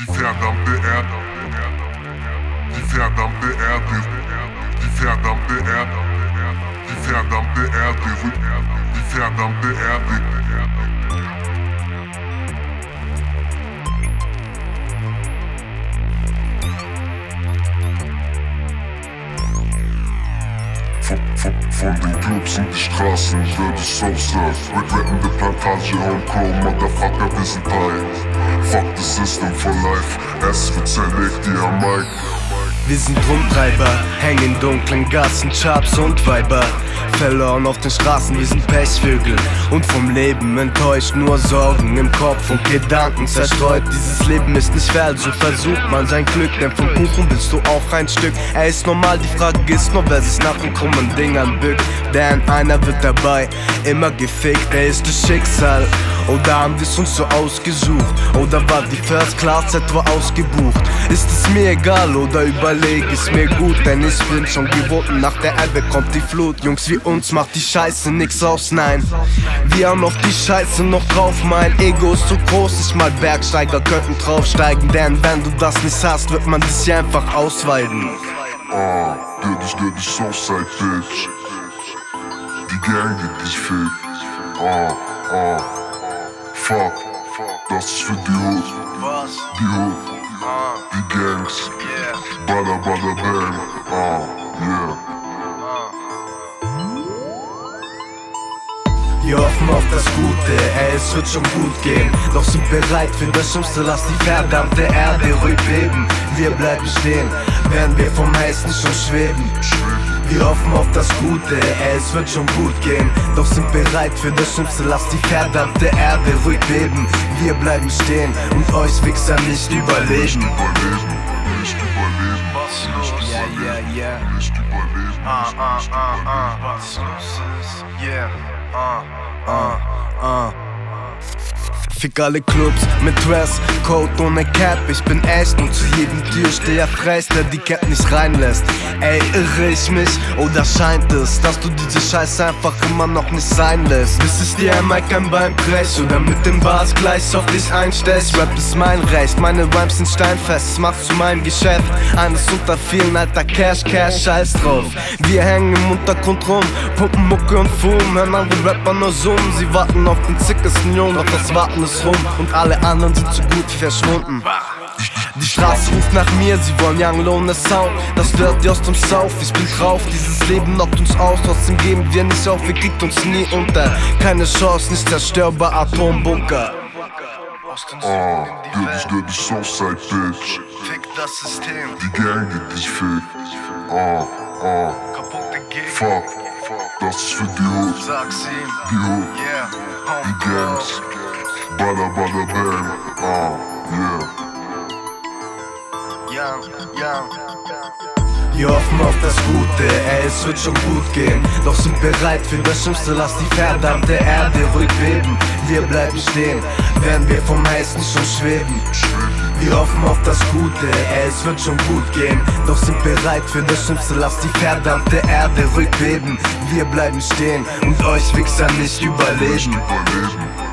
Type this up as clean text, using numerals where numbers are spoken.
Die verdammte Erde, die verdammte Erde, die verdammte Erde, die verdammte Erde, die verdammte Erde. Von den Clubs und die Straßen wird es Southside. Rettende Plantage, Hongkong, Motherfucker, wir sind high. Fuck the system for life, es wird zerlegt, die am Mic. Wir sind Rumtreiber, hängen in dunklen Gassen, Chaps und Weiber. Verloren auf den Straßen, wir sind Pechvögel und vom Leben enttäuscht, nur Sorgen im Kopf und Gedanken zerstreut. Dieses Leben ist nicht fair, also versucht man sein Glück, denn vom Kuchen willst du auch ein Stück. Er ist normal, die Frage ist nur, wer sich nach den krummen Dingern bückt. Denn einer wird dabei immer gefickt, er ist das Schicksal. Oder haben wir's uns so ausgesucht? Oder war die First Class etwa ausgebucht? Ist es mir egal oder überleg, ist mir gut, denn ich bin schon gewohnt, nach der Elbe kommt die Flut. Jungs wie uns macht die Scheiße nix aus, nein. Wir haben auf die Scheiße noch drauf, mein Ego ist zu groß, nicht mal Bergsteiger könnten draufsteigen. Denn wenn du das nicht hast, wird man dich hier einfach ausweiden. Dirty Southside, Bitch. Die Gang geht dich fick. Fuck, das ist für die Hood. Die Hood, die Gangs. Bada bada bang, yeah. Wir hoffen auf das Gute, es wird schon gut gehen. Doch sind bereit für das Schlimmste, lass die verdammte Erde ruhig beben. Wir bleiben stehen, werden wir vom Heißen schon schweben. Wir hoffen auf das Gute, es wird schon gut gehen. Doch sind bereit für das Schlimmste, lass die verdammte Erde ruhig beben. Wir bleiben stehen und euch Wichser nicht überleben. Nicht überleben. Was los? Yeah. Nicht überleben. Was los ist? Yeah. Fick alle Clubs mit Dresscode ohne Cap. Ich bin echt und zu jedem Türsteher frech, der die Cap nicht reinlässt. Ey, irre ich mich oder scheint es, dass du diese Scheiße einfach immer noch nicht sein lässt? Bis es dir einmal kein Bein brech oder mit dem Bars gleich auf dich einstech. Rap ist mein Recht, meine Rhymes sind steinfest, es macht zu meinem Geschäft. Eines unter vielen, alter Cash, scheiß drauf. Wir hängen im Untergrund rum, pumpen Mucke und Fuhm, hören andere Rapper nur summen. Sie warten auf den zickesten Jungen, doch das Warten ist rum und alle anderen sind so gut wie verschwunden. Die Straße ruft nach mir, sie wollen Young Lone Sound. Das Dirty aus dem South, ich bin drauf. Dieses Leben knockt uns aus, trotzdem geben wir nicht auf. Ihr kriegt uns nie unter, keine Chance, nicht zerstörbar, Atombunker. Dirty Southside, Bitch. Fick das System, Die Gang geht dich fick. kaputte Gegend. Fuck, das ist für die Hood. Sag's ihm, Die Hood, yeah, die Gangs. Bada bada bang, yeah. Young. Wir hoffen auf das Gute, es wird schon gut gehen. Doch sind bereit für das Schlimmste, lass die verdammte Erde ruhig beben. Wir bleiben stehen, werden wir vom Heißen schon schweben. Wir hoffen auf das Gute, es wird schon gut gehen. Doch sind bereit für das Schlimmste, lass die verdammte Erde ruhig beben. Wir bleiben stehen und euch Wichser nicht überleben.